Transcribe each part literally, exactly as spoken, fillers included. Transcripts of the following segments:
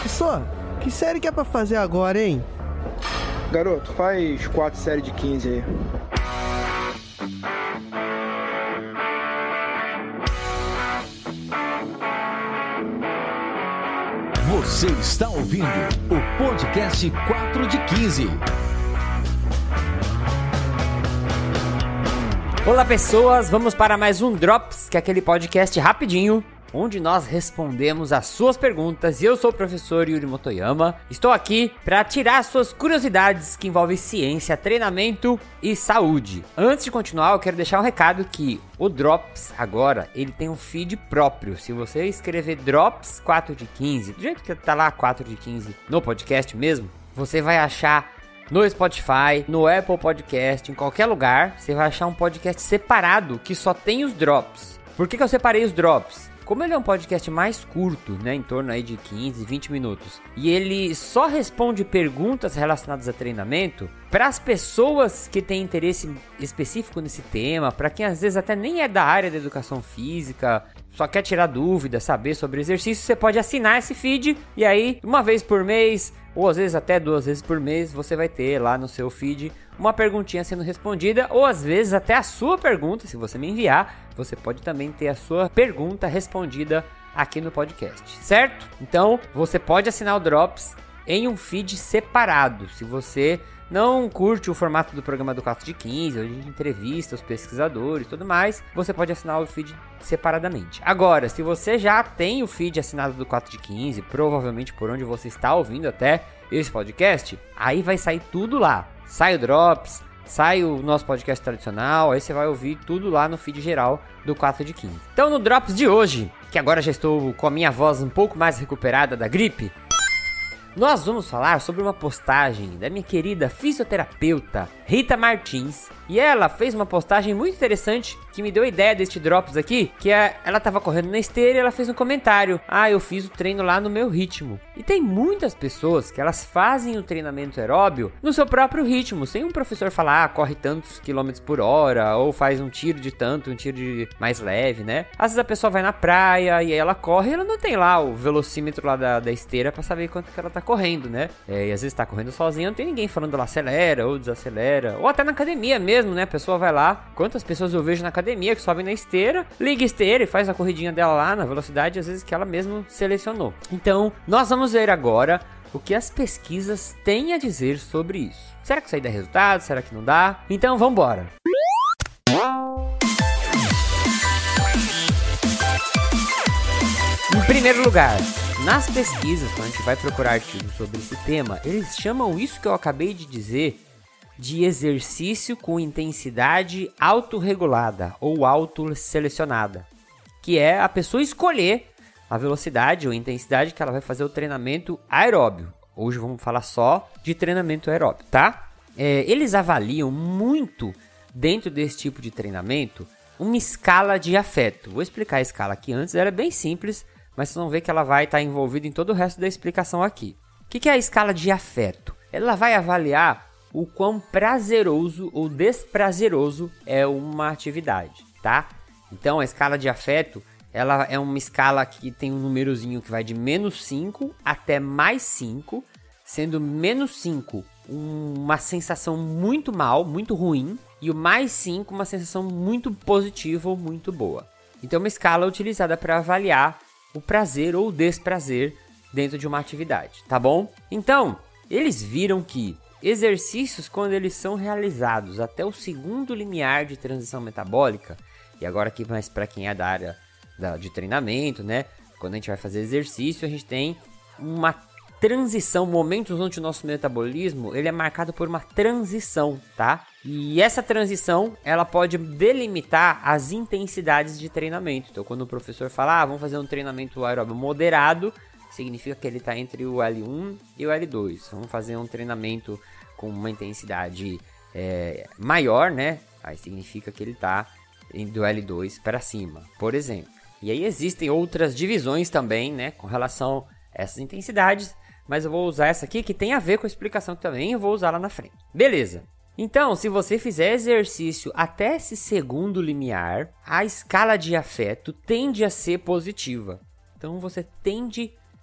Só, que série que é pra fazer agora, hein? Garoto, faz quatro séries de quinze aí. Você está ouvindo o podcast quatro de quinze. Olá pessoas, vamos para mais um Drops, que é aquele podcast rapidinho, onde nós respondemos as suas perguntas. E eu sou o professor Yuri Motoyama, estou aqui para tirar suas curiosidades que envolvem ciência, treinamento e saúde. Antes de continuar, eu quero deixar um recado que o Drops agora, ele tem um feed próprio. Se você escrever Drops quatro de quinze, do jeito que tá lá quatro de quinze no podcast mesmo, você vai achar no Spotify, no Apple Podcast, em qualquer lugar, você vai achar um podcast separado que só tem os Drops. Por que que eu separei os Drops? Como ele é um podcast mais curto, né, em torno aí de quinze, vinte minutos, e ele só responde perguntas relacionadas a treinamento para as pessoas que têm interesse específico nesse tema, para quem às vezes até nem é da área da educação física, só quer tirar dúvidas, saber sobre exercício, você pode assinar esse feed e aí uma vez por mês, ou às vezes até duas vezes por mês, você vai ter lá no seu feed uma perguntinha sendo respondida, ou às vezes até a sua pergunta, se você me enviar, você pode também ter a sua pergunta respondida aqui no podcast, certo? Então, você pode assinar o Drops em um feed separado. Se você não curte o formato do programa do quatro de quinze, onde a gente entrevista os pesquisadores e tudo mais, você pode assinar o feed separadamente. Agora, se você já tem o feed assinado do quatro de quinze, provavelmente por onde você está ouvindo até esse podcast, aí vai sair tudo lá. Sai o Drops, sai o nosso podcast tradicional, aí você vai ouvir tudo lá no feed geral do quatro de quinze. Então no Drops de hoje, que agora já estou com a minha voz um pouco mais recuperada da gripe, nós vamos falar sobre uma postagem da minha querida fisioterapeuta Rita Martins. E ela fez uma postagem muito interessante que me deu a ideia deste Drops aqui, que é, ela tava correndo na esteira e ela fez um comentário: ah, eu fiz o treino lá no meu ritmo. E tem muitas pessoas que elas fazem o treinamento aeróbio no seu próprio ritmo, sem um professor falar, ah, corre tantos quilômetros por hora, ou faz um tiro de tanto, um tiro de mais leve, né? Às vezes a pessoa vai na praia e aí ela corre e ela não tem lá o velocímetro lá da, da esteira pra saber quanto que ela tá correndo, né? É, e às vezes tá correndo sozinha, não tem ninguém falando lá acelera ou desacelera, ou até na academia mesmo, né? A pessoa vai lá, quantas pessoas eu vejo na academia que sobem na esteira, liga a esteira e faz a corridinha dela lá na velocidade, às vezes que ela mesma selecionou. Então, nós vamos ver agora o que as pesquisas têm a dizer sobre isso. Será que isso aí dá resultado? Será que não dá? Então, vamos embora! Em primeiro lugar, nas pesquisas, quando a gente vai procurar artigos sobre esse tema, eles chamam isso que eu acabei de dizer de exercício com intensidade autorregulada ou autoselecionada, que é a pessoa escolher a velocidade ou intensidade que ela vai fazer o treinamento aeróbio. Hoje vamos falar só de treinamento aeróbio, tá? É, eles avaliam muito, dentro desse tipo de treinamento, uma escala de afeto. Vou explicar a escala aqui antes, ela é bem simples, mas vocês vão ver que ela vai estar envolvida em todo o resto da explicação aqui. O que é a escala de afeto? Ela vai avaliar o quão prazeroso ou desprazeroso é uma atividade, tá? Então, a escala de afeto, ela é uma escala que tem um númerozinho que vai de menos cinco até mais cinco, sendo menos cinco uma sensação muito mal, muito ruim, e o mais cinco uma sensação muito positiva ou muito boa. Então, é uma escala utilizada para avaliar o prazer ou o desprazer dentro de uma atividade, tá bom? Então, eles viram que exercícios, quando eles são realizados até o segundo limiar de transição metabólica, e agora aqui mais para quem é da área da, de treinamento, né? Quando a gente vai fazer exercício, a gente tem uma transição, momentos onde o nosso metabolismo ele é marcado por uma transição, tá? E essa transição, ela pode delimitar as intensidades de treinamento. Então, quando o professor fala, ah, vamos fazer um treinamento aeróbio moderado, significa que ele está entre o L um e o L dois. Vamos fazer um treinamento com uma intensidade é, maior, né? Aí significa que ele está do L dois para cima, por exemplo. E aí existem outras divisões também, né? Com relação a essas intensidades, mas eu vou usar essa aqui que tem a ver com a explicação que também eu vou usar lá na frente. Beleza. Então, se você fizer exercício até esse segundo limiar, a escala de afeto tende a ser positiva. Então, você tende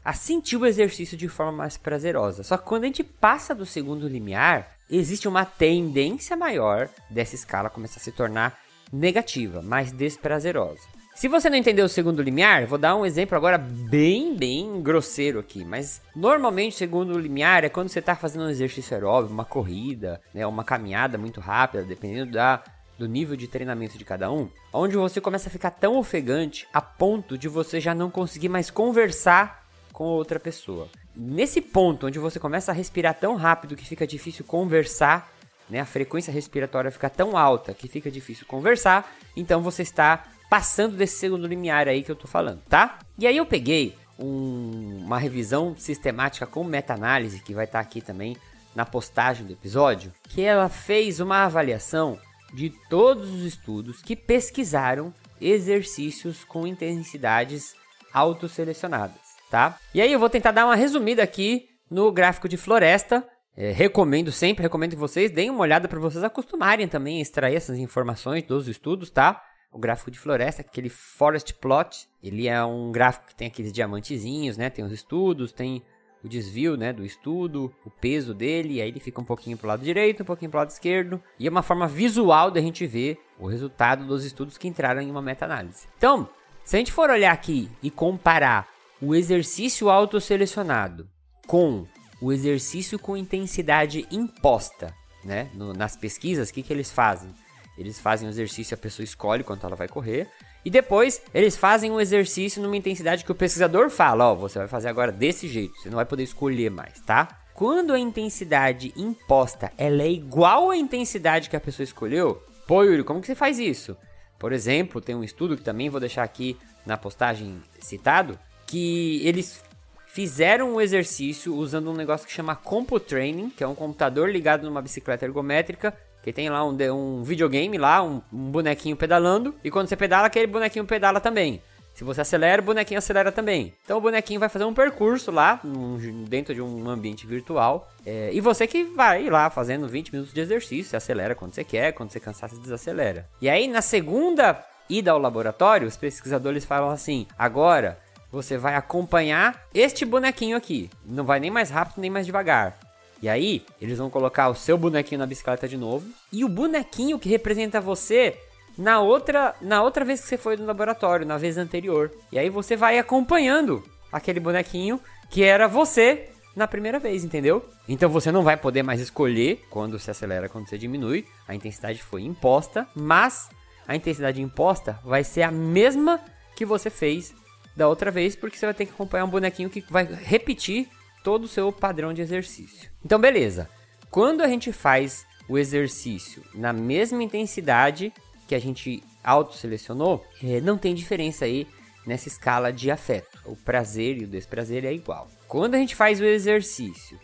a sentir o exercício de forma mais prazerosa. Só que quando a gente passa do segundo limiar, existe uma tendência maior dessa escala começar a se tornar negativa, mais desprazerosa. Se você não entendeu o segundo limiar, vou dar um exemplo agora bem, bem grosseiro aqui. Mas normalmente o segundo limiar é quando você está fazendo um exercício aeróbico, uma corrida, né, uma caminhada muito rápida, dependendo da, do nível de treinamento de cada um, onde você começa a ficar tão ofegante a ponto de você já não conseguir mais conversar com outra pessoa. Nesse ponto onde você começa a respirar tão rápido que fica difícil conversar, né, a frequência respiratória fica tão alta que fica difícil conversar, então você está passando desse segundo limiar aí que eu tô falando, tá? E aí eu peguei um, uma revisão sistemática com meta-análise, que vai estar aqui também na postagem do episódio, que ela fez uma avaliação de todos os estudos que pesquisaram exercícios com intensidades autosselecionadas, tá? E aí eu vou tentar dar uma resumida aqui no gráfico de floresta. É, recomendo sempre, recomendo que vocês deem uma olhada para vocês acostumarem também a extrair essas informações dos estudos, tá? O gráfico de floresta, aquele forest plot, ele é um gráfico que tem aqueles diamantezinhos, né? Tem os estudos, tem o desvio, né, do estudo, o peso dele, e aí ele fica um pouquinho pro lado direito, um pouquinho pro lado esquerdo, e é uma forma visual da gente ver o resultado dos estudos que entraram em uma meta-análise. Então, se a gente for olhar aqui e comparar o exercício autosselecionado com o exercício com intensidade imposta, né, no, nas pesquisas, o que, que eles fazem? Eles fazem o exercício, a pessoa escolhe quanto ela vai correr. E depois, eles fazem um exercício numa intensidade que o pesquisador fala. Ó, você vai fazer agora desse jeito. Você não vai poder escolher mais, tá? Quando a intensidade imposta, ela é igual à intensidade que a pessoa escolheu. Pô, Yuri, como que você faz isso? Por exemplo, tem um estudo que também vou deixar aqui na postagem citado. Que eles fizeram um exercício usando um negócio que chama CompuTraining. Que é um computador ligado numa bicicleta ergométrica. Que tem lá um, um videogame lá, um, um bonequinho pedalando. E quando você pedala, aquele bonequinho pedala também. Se você acelera, o bonequinho acelera também. Então o bonequinho vai fazer um percurso lá, um, dentro de um ambiente virtual. É, e você que vai lá fazendo vinte minutos de exercício. Você acelera quando você quer, quando você cansar, você desacelera. E aí na segunda ida ao laboratório, os pesquisadores falam assim: agora você vai acompanhar este bonequinho aqui. Não vai nem mais rápido, nem mais devagar. E aí, eles vão colocar o seu bonequinho na bicicleta de novo. E o bonequinho que representa você na outra, na outra vez que você foi no laboratório, na vez anterior. E aí você vai acompanhando aquele bonequinho que era você na primeira vez, entendeu? Então você não vai poder mais escolher quando se acelera, quando você diminui. A intensidade foi imposta, mas a intensidade imposta vai ser a mesma que você fez da outra vez, porque você vai ter que acompanhar um bonequinho que vai repetir todo o seu padrão de exercício. Então, beleza. Quando a gente faz o exercício na mesma intensidade que a gente autosselecionou, é, não tem diferença aí nessa escala de afeto. O prazer e o desprazer é igual. Quando a gente faz o exercício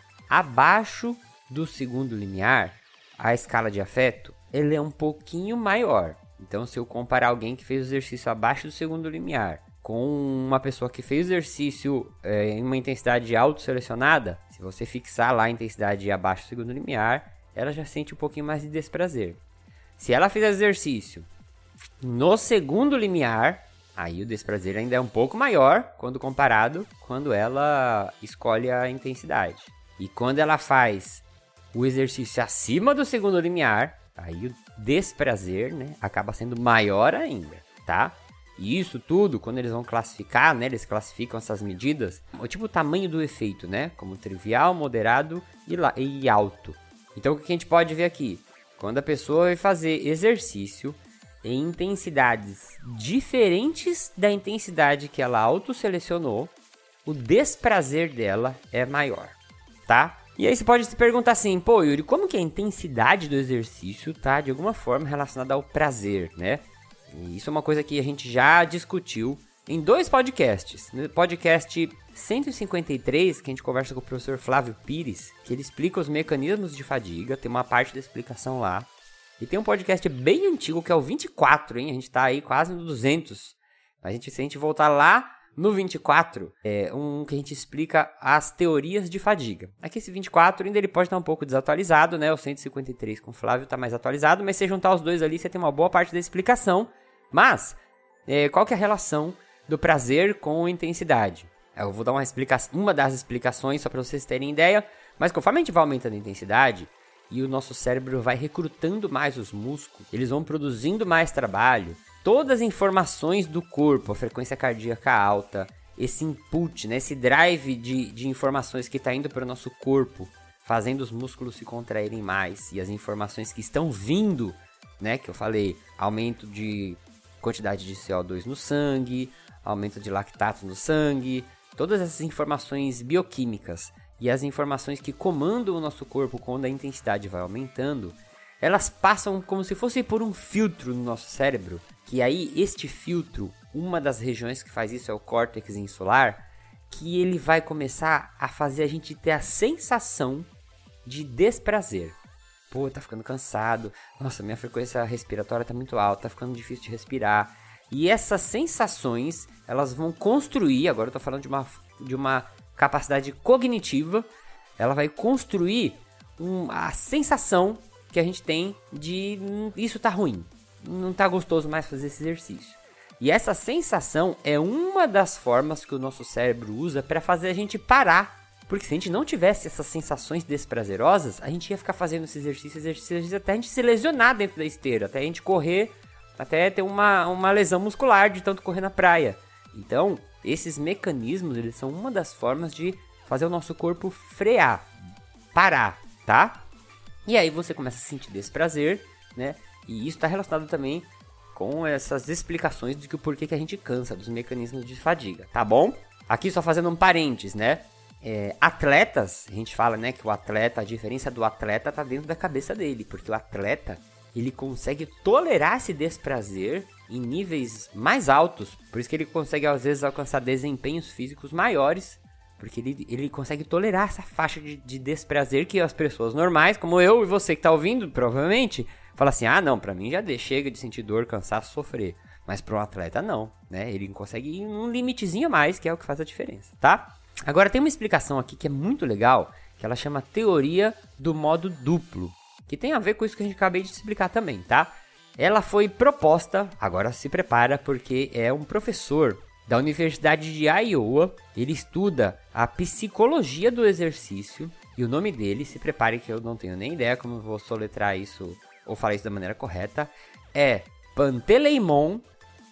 abaixo do segundo limiar, a escala de afeto, ele é um pouquinho maior. Então, se eu comparar alguém que fez o exercício abaixo do segundo limiar com uma pessoa que fez exercício é, em uma intensidade autosselecionada, se você fixar lá a intensidade abaixo do segundo limiar, ela já sente um pouquinho mais de desprazer. Se ela fizer exercício no segundo limiar, aí o desprazer ainda é um pouco maior quando comparado quando ela escolhe a intensidade. E quando ela faz o exercício acima do segundo limiar, aí o desprazer, né, acaba sendo maior ainda, tá? E isso tudo, quando eles vão classificar, né, eles classificam essas medidas, o tipo o tamanho do efeito, né, como trivial, moderado e, la- e alto. Então, o que a gente pode ver aqui? Quando a pessoa vai fazer exercício em intensidades diferentes da intensidade que ela autosselecionou, o desprazer dela é maior, tá? E aí você pode se perguntar assim, pô, Yuri, como que a intensidade do exercício tá de alguma forma relacionada ao prazer, né? E isso é uma coisa que a gente já discutiu em dois podcasts. No podcast cento e cinquenta e três, que a gente conversa com o professor Flávio Pires, que ele explica os mecanismos de fadiga, tem uma parte da explicação lá. E tem um podcast bem antigo, que é o vinte e quatro, hein? A gente tá aí quase no duzentos. A gente, se a gente voltar lá no vinte e quatro, é um que a gente explica as teorias de fadiga. Aqui esse vinte e quatro ainda ele pode estar um pouco desatualizado, né? O cento e cinquenta e três com o Flávio tá mais atualizado, mas se juntar os dois ali, você tem uma boa parte da explicação. Mas, é, qual que é a relação do prazer com intensidade? Eu vou dar uma, explicação, uma das explicações só para vocês terem ideia, mas conforme a gente vai aumentando a intensidade e o nosso cérebro vai recrutando mais os músculos, eles vão produzindo mais trabalho, todas as informações do corpo, a frequência cardíaca alta, esse input, né, esse drive de, de informações que está indo para o nosso corpo, fazendo os músculos se contraírem mais, e as informações que estão vindo, né, que eu falei, aumento de quantidade de C O dois no sangue, aumento de lactato no sangue, todas essas informações bioquímicas e as informações que comandam o nosso corpo quando a intensidade vai aumentando, elas passam como se fosse por um filtro no nosso cérebro, que aí este filtro, uma das regiões que faz isso é o córtex insular, que ele vai começar a fazer a gente ter a sensação de desprazer. Pô, tá ficando cansado, nossa, minha frequência respiratória tá muito alta, tá ficando difícil de respirar. E essas sensações, elas vão construir, agora eu tô falando de uma, de uma capacidade cognitiva, ela vai construir um, a sensação que a gente tem de hum, isso tá ruim, não tá gostoso mais fazer esse exercício. E essa sensação é uma das formas que o nosso cérebro usa para fazer a gente parar. Porque se a gente não tivesse essas sensações desprazerosas, a gente ia ficar fazendo esse exercício, exercício, exercício até a gente se lesionar dentro da esteira, até a gente correr, até ter uma, uma lesão muscular de tanto correr na praia. Então, esses mecanismos, eles são uma das formas de fazer o nosso corpo frear, parar, tá? E aí você começa a sentir desprazer, né? E isso está relacionado também com essas explicações de que o porquê que a gente cansa, dos mecanismos de fadiga, tá bom? Aqui só fazendo um parênteses, né? É, atletas, a gente fala, né, que o atleta, a diferença do atleta tá dentro da cabeça dele, porque o atleta, ele consegue tolerar esse desprazer em níveis mais altos, por isso que ele consegue às vezes alcançar desempenhos físicos maiores, porque ele, ele consegue tolerar essa faixa de, de desprazer que as pessoas normais, como eu e você que tá ouvindo, provavelmente, fala assim, ah não, pra mim já chega de sentir dor, cansaço, sofrer, mas para um atleta não, né, ele consegue ir num limitezinho a mais, que é o que faz a diferença, tá? Agora tem uma explicação aqui que é muito legal, que ela chama teoria do modo duplo, que tem a ver com isso que a gente acabei de explicar também, tá? Ela foi proposta, agora se prepara, porque é um professor da Universidade de Iowa, ele estuda a psicologia do exercício, e o nome dele, se prepare que eu não tenho nem ideia como eu vou soletrar isso, ou falar isso da maneira correta, é Panteleimon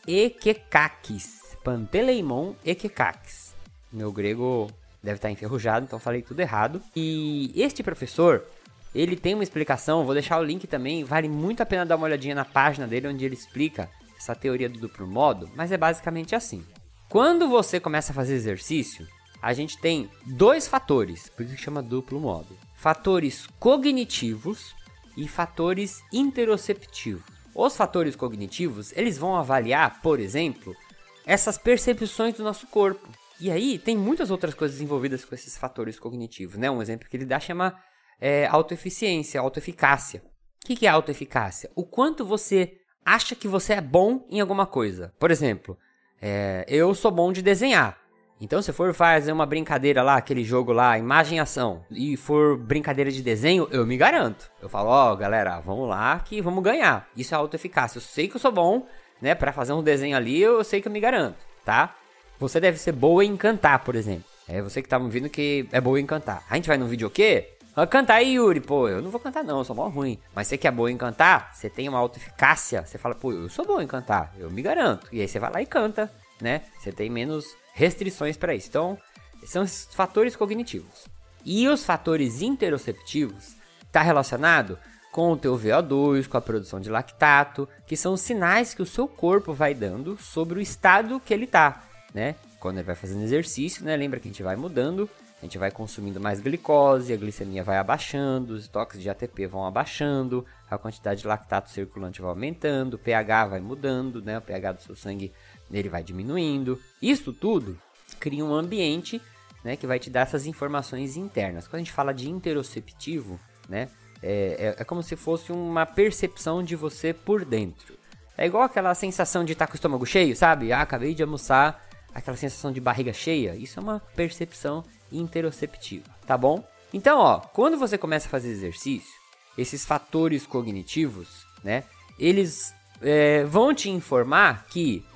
Ekekakis. Panteleimon Ekekakis. Meu grego deve estar enferrujado, então falei tudo errado. E este professor, ele tem uma explicação, vou deixar o link também, vale muito a pena dar uma olhadinha na página dele, onde ele explica essa teoria do duplo modo, mas é basicamente assim. Quando você começa a fazer exercício, a gente tem dois fatores, por isso que chama duplo modo. Fatores cognitivos e fatores interoceptivos. Os fatores cognitivos, eles vão avaliar, por exemplo, essas percepções do nosso corpo. E aí, tem muitas outras coisas envolvidas com esses fatores cognitivos, né? Um exemplo que ele dá chama é, autoeficiência, autoeficácia. O que, que é autoeficácia? O quanto você acha que você é bom em alguma coisa. Por exemplo, é, eu sou bom de desenhar. Então, se for fazer uma brincadeira lá, aquele jogo lá, imagem e ação, e for brincadeira de desenho, eu me garanto. Eu falo, ó, oh, galera, vamos lá que vamos ganhar. Isso é autoeficácia. Eu sei que eu sou bom, né? Pra fazer um desenho ali, eu sei que eu me garanto, tá? Você deve ser boa em cantar, por exemplo. É você que tá me ouvindo que é boa em cantar. A gente vai no vídeo o quê? Canta aí, Yuri. Pô, eu não vou cantar não, eu sou mó ruim. Mas você que é boa em cantar, você tem uma autoeficácia. Você fala, pô, eu sou bom em cantar, eu me garanto. E aí você vai lá e canta, né? Você tem menos restrições pra isso. Então, são esses fatores cognitivos. E os fatores interoceptivos tá relacionado com o teu V O dois, com a produção de lactato, que são os sinais que o seu corpo vai dando sobre o estado que ele tá. Né? Quando ele vai fazendo exercício, né? Lembra que a gente vai mudando, a gente vai consumindo mais glicose, a glicemia vai abaixando, os estoques de A T P vão abaixando, a quantidade de lactato circulante vai aumentando, o pH vai mudando, né? O pH do seu sangue ele vai diminuindo. Isso tudo cria um ambiente, né, que vai te dar essas informações internas. Quando a gente fala de interoceptivo, né, é, é, é como se fosse uma percepção de você por dentro. É igual aquela sensação de estar com o estômago cheio, sabe? Ah, acabei de almoçar. Aquela sensação de barriga cheia, isso é uma percepção interoceptiva, tá bom? Então, ó, quando você começa a fazer exercício, esses fatores cognitivos, né, eles é, vão te informar que, pô,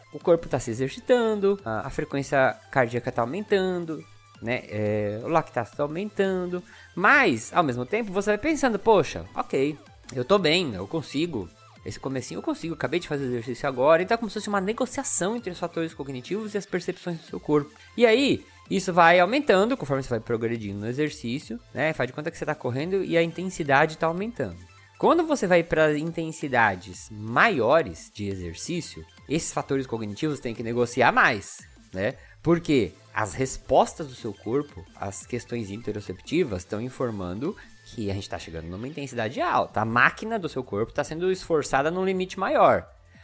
o corpo está se exercitando, a, a frequência cardíaca está aumentando, né? É, o lactato está aumentando, mas ao mesmo tempo você vai pensando, poxa, ok, eu tô bem, eu consigo, esse comecinho eu consigo, acabei de fazer exercício agora, então é como se fosse uma negociação entre os fatores cognitivos e as percepções do seu corpo. E aí, isso vai aumentando conforme você vai progredindo no exercício, né? Faz de conta que você está correndo e a intensidade está aumentando. Quando você vai para intensidades maiores de exercício, esses fatores cognitivos têm que negociar mais, né? Porque as respostas do seu corpo, as questões interoceptivas, estão informando que a gente está chegando numa intensidade alta. A máquina do seu corpo está sendo esforçada num limite maior.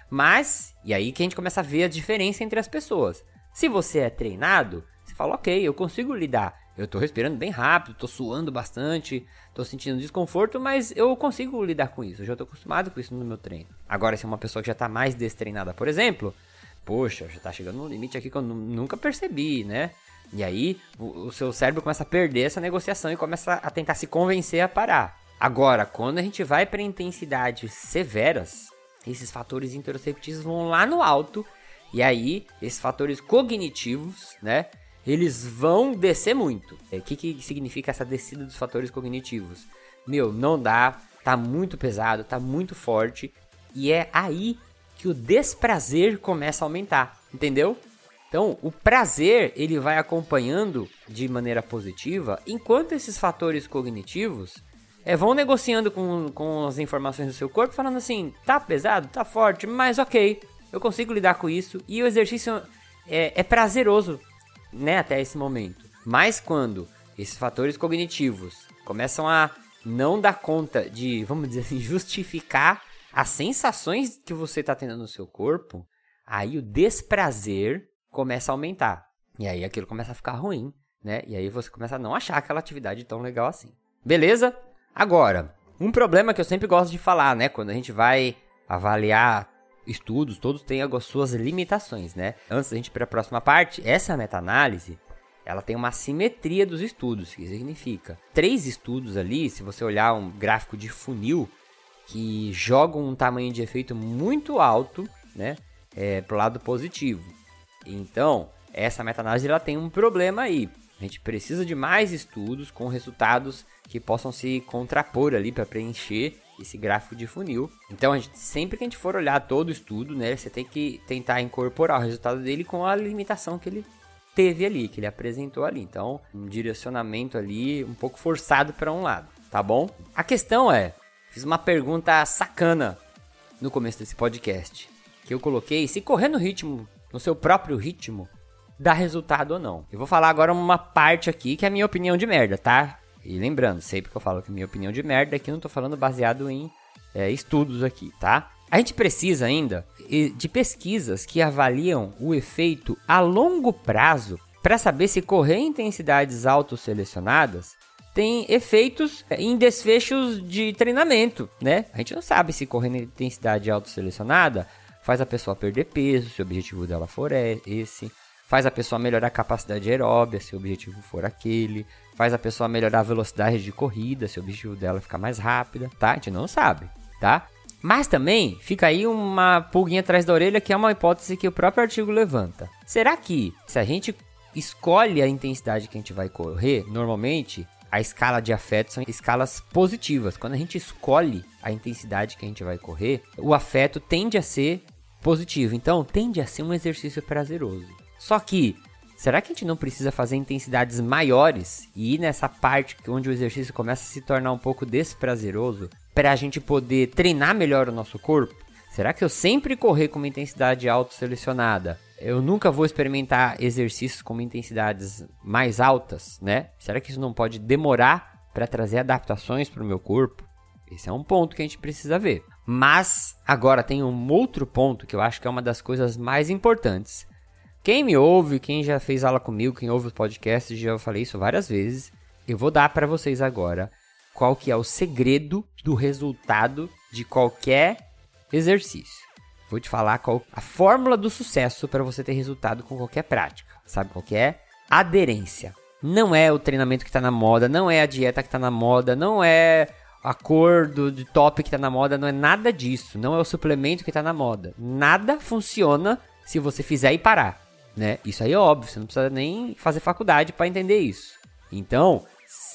Mas, e aí que a gente começa a ver a diferença entre as pessoas. Se você é treinado, você fala, ok, eu consigo lidar. Eu tô respirando bem rápido, tô suando bastante, tô sentindo desconforto, mas eu consigo lidar com isso. Eu já tô acostumado com isso no meu treino. Agora, se é uma pessoa que já tá mais destreinada, por exemplo, poxa, já tá chegando num limite aqui que eu nunca percebi, né? E aí, o, o seu cérebro começa a perder essa negociação e começa a tentar se convencer a parar. Agora, quando a gente vai para intensidades severas, esses fatores interoceptivos vão lá no alto, e aí, esses fatores cognitivos, né? Eles vão descer muito. O que, que significa essa descida dos fatores cognitivos? Meu, não dá, tá muito pesado, tá muito forte. E é aí que o desprazer começa a aumentar, entendeu? Então, o prazer, ele vai acompanhando de maneira positiva, enquanto esses fatores cognitivos é, vão negociando com, com as informações do seu corpo, falando assim, tá pesado, tá forte, mas ok, eu consigo lidar com isso. E o exercício é, é prazeroso, né, até esse momento. Mas quando esses fatores cognitivos começam a não dar conta de, vamos dizer assim, justificar as sensações que você está tendo no seu corpo, aí o desprazer começa a aumentar. E aí aquilo começa a ficar ruim, né? E aí você começa a não achar aquela atividade tão legal assim. Beleza? Agora, um problema que eu sempre gosto de falar, né? Quando a gente vai avaliar estudos, todos têm as suas limitações, né? Antes da gente ir para a próxima parte, essa meta-análise, ela tem uma assimetria dos estudos. O que significa? Três estudos ali, se você olhar um gráfico de funil, que jogam um tamanho de efeito muito alto, né? É, pro lado positivo. Então, essa meta-análise ela tem um problema aí. A gente precisa de mais estudos com resultados que possam se contrapor ali para preencher esse gráfico de funil. Então, a gente, sempre que a gente for olhar todo o estudo, né, você tem que tentar incorporar o resultado dele com a limitação que ele teve ali, que ele apresentou ali. Então, um direcionamento ali um pouco forçado para um lado, tá bom? A questão é, fiz uma pergunta sacana no começo desse podcast, que eu coloquei, se correr no ritmo, no seu próprio ritmo, dá resultado ou não. Eu vou falar agora uma parte aqui que é a minha opinião de merda, tá? E lembrando, sempre que eu falo que é minha opinião de merda, aqui eu não tô falando baseado em é, estudos aqui, tá? A gente precisa ainda de pesquisas que avaliam o efeito a longo prazo para saber se correr em intensidades autosselecionadas tem efeitos em desfechos de treinamento, né? A gente não sabe se correr em intensidade autosselecionada faz a pessoa perder peso, se o objetivo dela for esse, faz a pessoa melhorar a capacidade aeróbica, se o objetivo for aquele, faz a pessoa melhorar a velocidade de corrida, se o objetivo dela ficar mais rápida, tá? A gente não sabe, tá? Mas também fica aí uma pulguinha atrás da orelha, que é uma hipótese que o próprio artigo levanta. Será que, se a gente escolhe a intensidade que a gente vai correr, normalmente a escala de afeto são escalas positivas. Quando a gente escolhe a intensidade que a gente vai correr, o afeto tende a ser positivo. Então, tende a ser um exercício prazeroso. Só que, será que a gente não precisa fazer intensidades maiores e ir nessa parte onde o exercício começa a se tornar um pouco desprazeroso para a gente poder treinar melhor o nosso corpo? Será que eu sempre correr com uma intensidade autosselecionada, eu nunca vou experimentar exercícios com intensidades mais altas, né? Será que isso não pode demorar para trazer adaptações para o meu corpo? Esse é um ponto que a gente precisa ver. Mas agora tem um outro ponto que eu acho que é uma das coisas mais importantes. Quem me ouve, quem já fez aula comigo, quem ouve os podcasts, já falei isso várias vezes. Eu vou dar para vocês agora qual que é o segredo do resultado de qualquer exercício. Vou te falar qual a fórmula do sucesso para você ter resultado com qualquer prática. Sabe qual que é? Aderência. Não é o treinamento que está na moda, não é a dieta que está na moda, não é a cor do, do top que está na moda, não é nada disso. Não é o suplemento que está na moda. Nada funciona se você fizer e parar, né? Isso aí é óbvio, você não precisa nem fazer faculdade para entender isso. Então,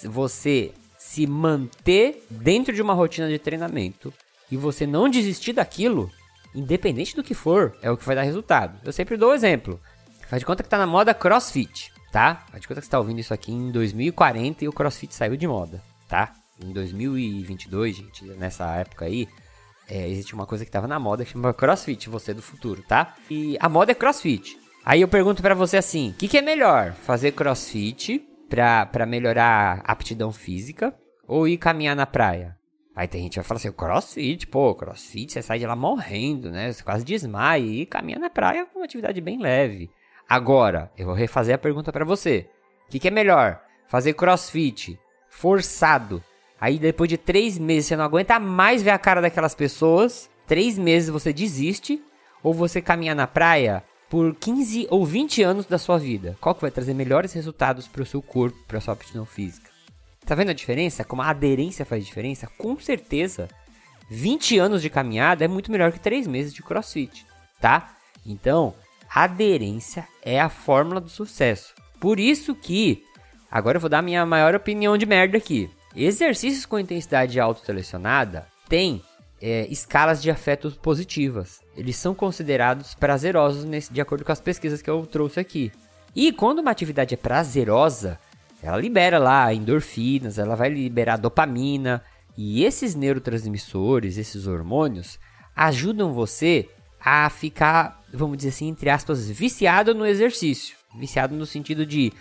você se manter dentro de uma rotina de treinamento e você não desistir daquilo, independente do que for, é o que vai dar resultado. Eu sempre dou o exemplo. Faz de conta que tá na moda CrossFit, tá? Faz de conta que você tá ouvindo isso aqui em dois mil e quarenta e o CrossFit saiu de moda, tá? Em dois mil e vinte e dois, gente, nessa época aí, é, existe uma coisa que tava na moda que chama CrossFit, você do futuro, tá? E a moda é CrossFit. Aí eu pergunto pra você assim, o que, que é melhor? Fazer CrossFit pra, pra melhorar a aptidão física ou ir caminhar na praia? Aí tem gente que vai falar assim, CrossFit, pô, CrossFit, você sai de lá morrendo, né? Você quase desmaia e caminha na praia com uma atividade bem leve. Agora, eu vou refazer a pergunta pra você. O que, que é melhor? Fazer CrossFit forçado. Aí depois de três meses você não aguenta mais ver a cara daquelas pessoas. Três meses você desiste. Ou você caminhar na praia por quinze ou vinte anos da sua vida. Qual que vai trazer melhores resultados pro seu corpo, pra sua aptidão física? Tá vendo a diferença? Como a aderência faz diferença? Com certeza, vinte anos de caminhada é muito melhor que três meses de CrossFit, tá? Então, aderência é a fórmula do sucesso. Por isso que, agora eu vou dar a minha maior opinião de merda aqui. Exercícios com intensidade autoselecionada têm é, escalas de afetos positivas. Eles são considerados prazerosos nesse, de acordo com as pesquisas que eu trouxe aqui. E quando uma atividade é prazerosa, ela libera lá endorfinas, ela vai liberar dopamina. E esses neurotransmissores, esses hormônios, ajudam você a ficar, vamos dizer assim, entre aspas, viciado no exercício. Viciado no sentido de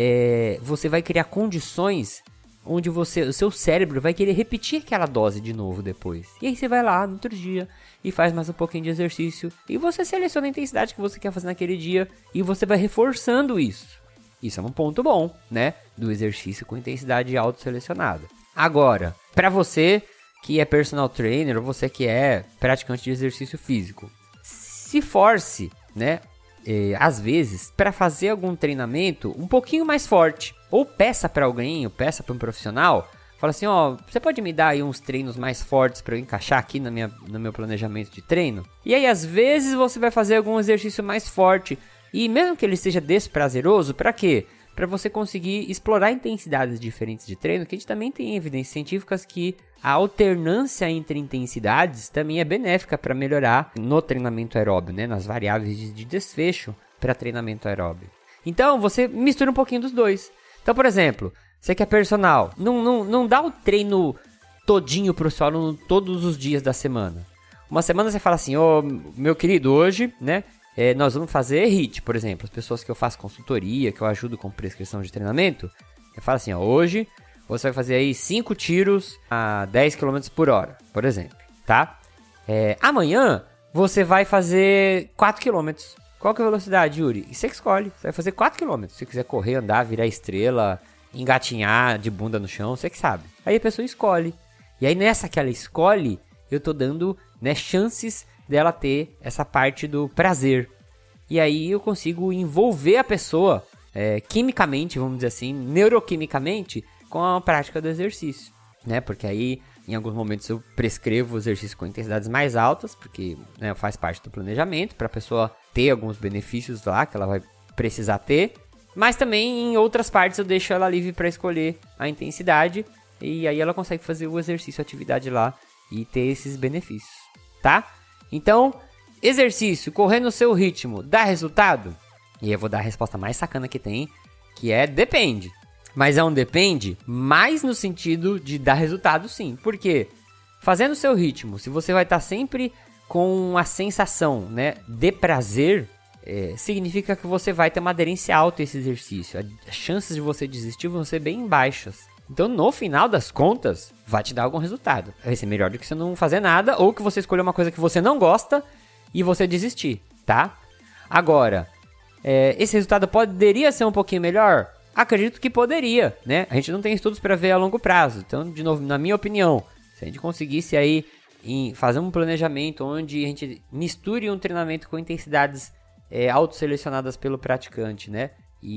é, você vai criar condições onde você, o seu cérebro vai querer repetir aquela dose de novo depois. E aí você vai lá no outro dia e faz mais um pouquinho de exercício. E você seleciona a intensidade que você quer fazer naquele dia e você vai reforçando isso. Isso é um ponto bom, né? Do exercício com intensidade autoselecionada. Agora, para você que é personal trainer ou você que é praticante de exercício físico, se force, né? É, às vezes, para fazer algum treinamento um pouquinho mais forte. Ou peça para alguém, ou peça para um profissional. Fala assim, ó, você pode me dar aí uns treinos mais fortes para eu encaixar aqui na minha, no meu planejamento de treino? E aí, às vezes, você vai fazer algum exercício mais forte. E mesmo que ele seja desprazeroso, para quê? Para você conseguir explorar intensidades diferentes de treino, que a gente também tem evidências científicas que a alternância entre intensidades também é benéfica para melhorar no treinamento aeróbio, né? Nas variáveis de, de desfecho para treinamento aeróbio. Então, você mistura um pouquinho dos dois. Então, por exemplo, você que é personal, não, não, não dá o treino todinho pro seu aluno todos os dias da semana. Uma semana você fala assim, ô, meu querido, hoje, né? É, nós vamos fazer H I I T, por exemplo. As pessoas que eu faço consultoria, que eu ajudo com prescrição de treinamento, eu falo assim, ó, hoje você vai fazer aí cinco tiros a dez quilômetros por hora, por exemplo, tá? É, amanhã você vai fazer quatro quilômetros. Qual que é a velocidade, Yuri? E você que escolhe. Você vai fazer quatro quilômetros. Se você quiser correr, andar, virar estrela, engatinhar de bunda no chão, você que sabe. Aí a pessoa escolhe. E aí nessa que ela escolhe, eu tô dando, né, chances dela ter essa parte do prazer. E aí eu consigo envolver a pessoa é, quimicamente, vamos dizer assim, neuroquimicamente, com a prática do exercício, né? Porque aí, em alguns momentos, eu prescrevo o exercício com intensidades mais altas, porque, né, faz parte do planejamento, para a pessoa ter alguns benefícios lá que ela vai precisar ter. Mas também, em outras partes, eu deixo ela livre para escolher a intensidade, e aí ela consegue fazer o exercício, a atividade lá, e ter esses benefícios, tá? Então, exercício, correr no seu ritmo, dá resultado? E eu vou dar a resposta mais sacana que tem, que é depende. Mas é um depende mais no sentido de dar resultado, sim. Por quê? Fazendo o seu ritmo, se você vai estar sempre com a sensação, né, de prazer, é, significa que você vai ter uma aderência alta a esse exercício. As chances de você desistir vão ser bem baixas. Então, no final das contas, vai te dar algum resultado. Vai ser melhor do que você não fazer nada, ou que você escolher uma coisa que você não gosta e você desistir, tá? Agora, é, esse resultado poderia ser um pouquinho melhor? Acredito que poderia, né? A gente não tem estudos para ver a longo prazo. Então, de novo, na minha opinião, se a gente conseguisse aí em fazer um planejamento onde a gente misture um treinamento com intensidades é, autoselecionadas pelo praticante, né?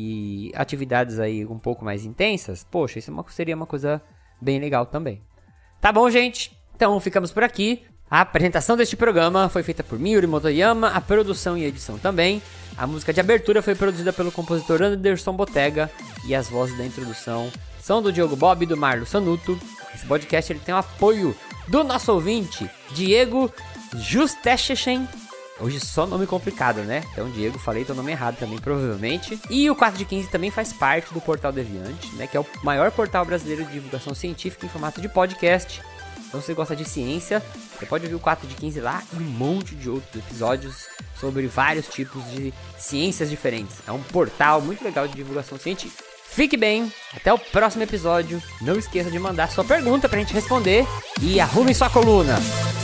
E atividades aí um pouco mais intensas, poxa, isso é uma, seria uma coisa bem legal também. Tá bom, gente? Então ficamos por aqui. A apresentação deste programa foi feita por mim, Yuri Motoyama, a produção e edição também. A música de abertura foi produzida pelo compositor Anderson Botega e as vozes da introdução são do Diogo Bob e do Marlo Sanuto. Esse podcast ele tem o apoio do nosso ouvinte, Diego Justechen. Hoje só nome complicado, né? Então, Diego, falei teu nome errado também, provavelmente. E o quatro de quinze também faz parte do Portal Deviante, né? Que é o maior portal brasileiro de divulgação científica em formato de podcast. Então, se você gosta de ciência, você pode ouvir o quatro de quinze lá e um monte de outros episódios sobre vários tipos de ciências diferentes. É um portal muito legal de divulgação científica. Fique bem, até o próximo episódio. Não esqueça de mandar sua pergunta pra gente responder e arrume sua coluna.